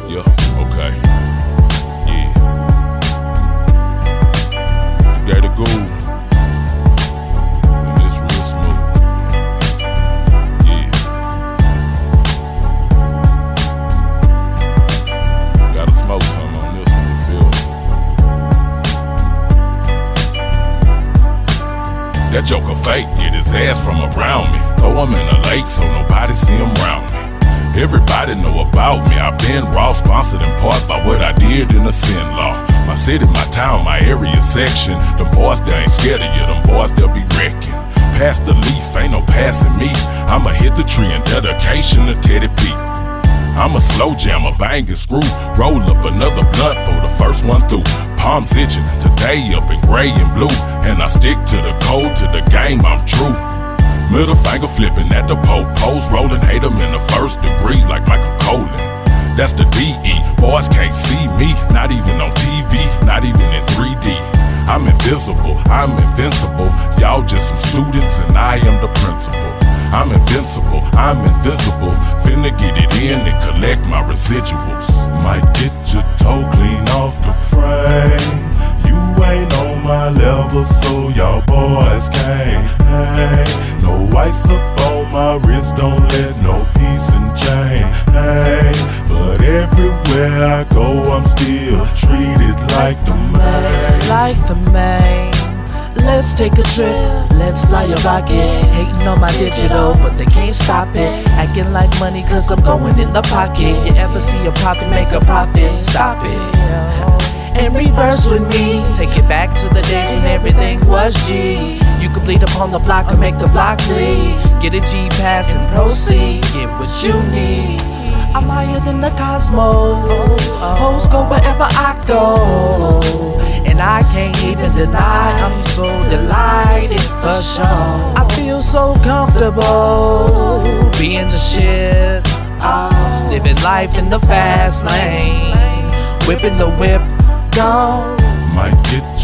Yeah, okay. Yeah. You gotta go. And it's real smooth. Yeah. Gotta smoke some on this one, you feel me? That joker fake, get his ass from around me. Throw him in a lake so nobody see him round me. Everybody know about me. I've been raw, sponsored in part by what I did in the sin law. My city, my town, my area section. Them boys, they ain't scared of you. Them boys, they'll be wrecking. Pass the leaf, ain't no passing me. I'ma hit the tree in dedication to Teddy P. I'ma slow jam a bang and screw. Roll up another blunt for the first one through. Palms itching, today up in gray and blue. And I stick to the code, to the game, I'm true. Middle finger flipping at the post rolling, hate 'em in the first degree like Michael Colin. That's the DE, boys can't see me, not even on TV, not even in 3D. I'm invisible, I'm invincible, y'all just some students and I am the principal. I'm invincible, I'm invisible, finna get it in and collect my residuals. Might get your toe clean off the frame. You ain't on my level, so y'all boys can't hang. No ice up on my wrist, don't let no piece and chain hang. But everywhere I go, I'm still treated like the man. Like the man. Let's take a trip, let's fly a rocket. Hating on my digital, but they can't stop it. Acting like money cause I'm going in the pocket. You ever see a profit make a profit? Stop it. And reverse with me, take it back to the days when everything was G. You can bleed upon the block or make the block bleed. Get a G pass and proceed, get what you need. I'm higher than the cosmos, hoes go wherever I go. And I can't even deny, I'm so delighted for sure. I feel so comfortable being the shit. Living life in the fast lane, whipping the whip, gone. Might get